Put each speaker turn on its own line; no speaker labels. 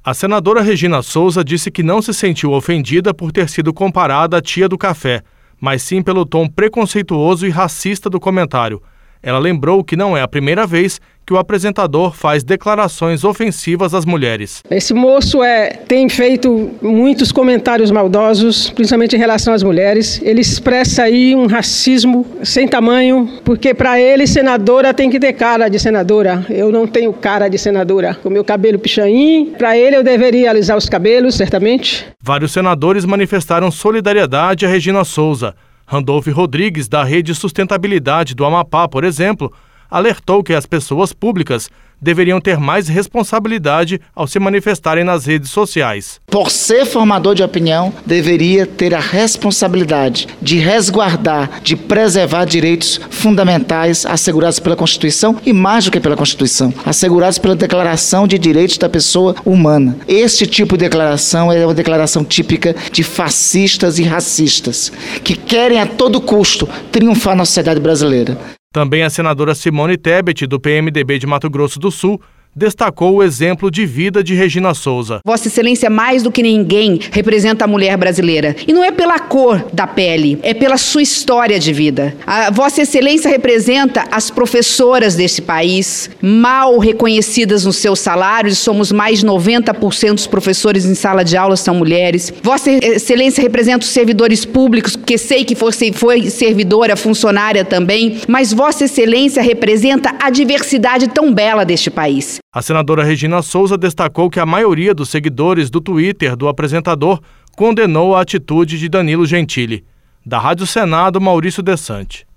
A senadora Regina Souza disse que não se sentiu ofendida por ter sido comparada à tia do café, mas sim pelo tom preconceituoso e racista do comentário. Ela lembrou que não é a primeira vez que o apresentador faz declarações ofensivas às mulheres.
Esse moço tem feito muitos comentários maldosos, principalmente em relação às mulheres. Ele expressa aí um racismo sem tamanho, porque para ele senadora tem que ter cara de senadora. Eu não tenho cara de senadora. Com meu cabelo pichain, para ele eu deveria alisar os cabelos, certamente.
Vários senadores manifestaram solidariedade a Regina Souza. Randolfo Rodrigues, da Rede Sustentabilidade do Amapá, por exemplo, alertou que as pessoas públicas deveriam ter mais responsabilidade ao se manifestarem nas redes sociais.
Por ser formador de opinião, deveria ter a responsabilidade de resguardar, de preservar direitos fundamentais assegurados pela Constituição e mais do que pela Constituição, assegurados pela Declaração de Direitos da Pessoa Humana. Este tipo de declaração é uma declaração típica de fascistas e racistas, que querem a todo custo triunfar na sociedade brasileira.
Também a senadora Simone Tebet, do PMDB de Mato Grosso do Sul, destacou o exemplo de vida de Regina Souza.
Vossa Excelência, mais do que ninguém, representa a mulher brasileira. E não é pela cor da pele, é pela sua história de vida. A Vossa Excelência representa as professoras deste país, mal reconhecidas nos seus salários, somos mais de 90% dos professores em sala de aula são mulheres. Vossa Excelência representa os servidores públicos, que sei que foi servidora, funcionária também, mas Vossa Excelência representa a diversidade tão bela deste país.
A senadora Regina Souza destacou que a maioria dos seguidores do Twitter do apresentador condenou a atitude de Danilo Gentili. Da Rádio Senado, Maurício Desante.